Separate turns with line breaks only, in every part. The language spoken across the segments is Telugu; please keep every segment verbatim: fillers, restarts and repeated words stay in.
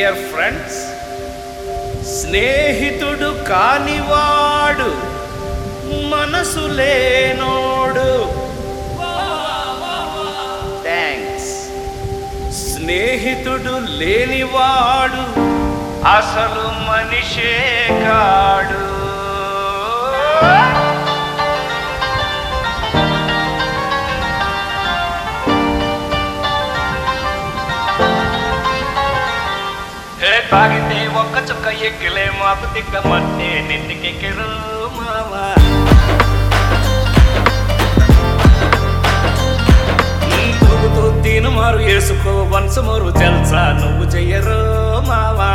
డియర్ ఫ్రెండ్స్, స్నేహితుడు కానివాడు మనసు లేనోడు. థ్యాంక్స్. స్నేహితుడు లేనివాడు అసలు మనిషే కాడు. తాగితే ఒక్క చుక్క ఎక్కిలే మాకు తిక్క మట్టే నెత్తికెక్కిరు మావా. తూగుతూ తీను మారు వేసుకో వన్స్ మోరు జల్సా నువ్వు చెయ్యరు మావా.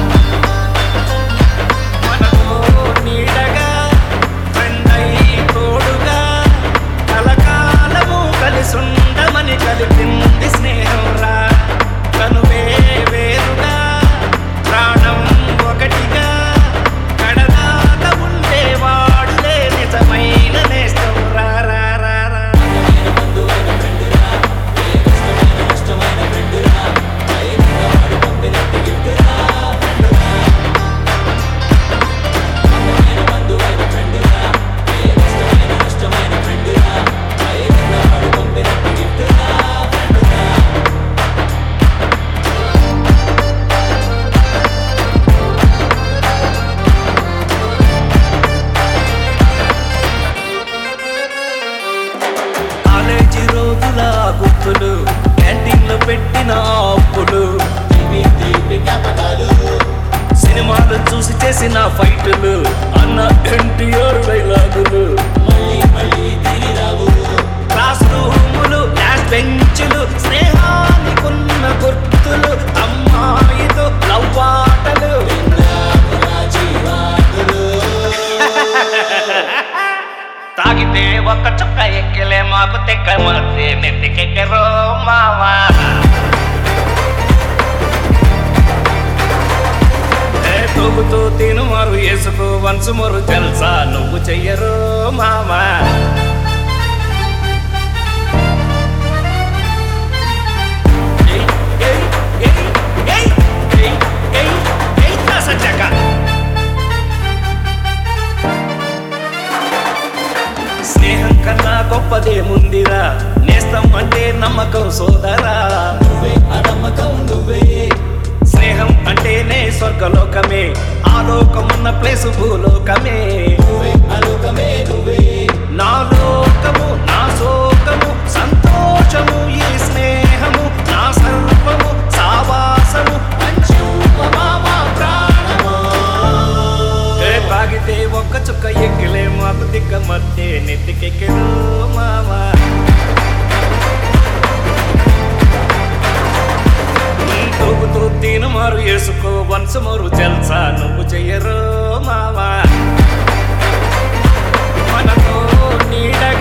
మనతో నీడగా ఫ్రెండై తోడుగా కలకాలము కలిసుండమని కలిపింది స్నేహం రా. కనువే వేరుగా ప్రాణం ఒకటిగా కడదాకా ఉండేవాడులే నిజమైన నేస్తం రా రా రా రా. కాలేజీ రోజుల గుర్తులు, క్యాంటీన్ లో పెట్టిన అప్పులు, సినిమాలు చూసి చేసిన ఫైటులు, అన్న ఎన్టీఆర్ డైలాగులు, క్లాస్ రూములు లాస్ట్ బెంచులు, స్నేహానికున్న గుర్తులు, అమ్మాయితో లవ్వాటలు. తాగితే ఒక్క చుక్క ఎక్కిలే మాకు తెక్క మధ్య నెత్తికెక్కరో మావా. తూగుతూ తిను మారు వేసుకో వన్స్ మోరు జల్సా నువ్వు చెయ్యరు మావా. స్నేహం కన్నా గొప్పదేముందిరా, నేస్తం అంటే నమ్మకం సోదరా. నువ్వే ఆ నమ్మకం నువ్వే. స్నేహం అంటేనే స్వర్గలోకమే, ఆ లోకమున్న ప్లేసు భూలోకమే. నువ్వే ఆ లోకమే నువ్వే. నా లోకము నా శోకము సంతోషము ఈ స్నేహము, నా సర్వము సావాసము పంచుమమా ప్రాణము. తాగితే ఒక్క చుక్క ఎక్కిలే మాకు తిక్క మధ్య నెత్తికెక్కిరు మావా. తూగుతూ తీను మారు వేసుకో వన్స్ మోరు జల్సా నువ్వు చెయ్యరు మావా. మనతో నీడ